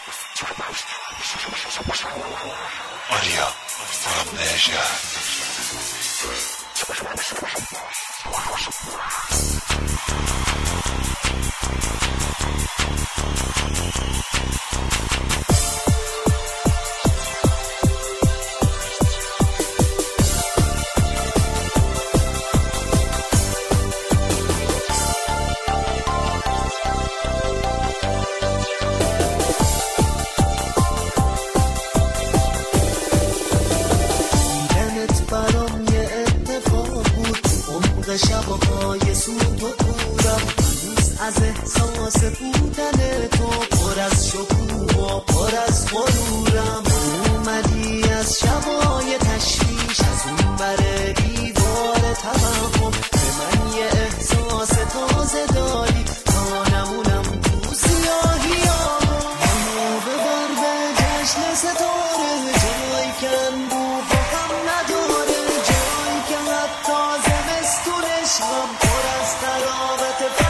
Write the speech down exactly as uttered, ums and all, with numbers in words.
Audio from Asia. شبهای سود و دورم هنوز از احساس بودن تو پر از شکوه و پر از غرورم. اومدی از شبای تشویش از اون بر دیوار توهم به من یه احساس تازه دادی تا نمونم تو سیاهیام. منو ببر به جشن ستاره جایی که انبوه هم نداره، جایی که حتی زمستون عشقم پر از تراوت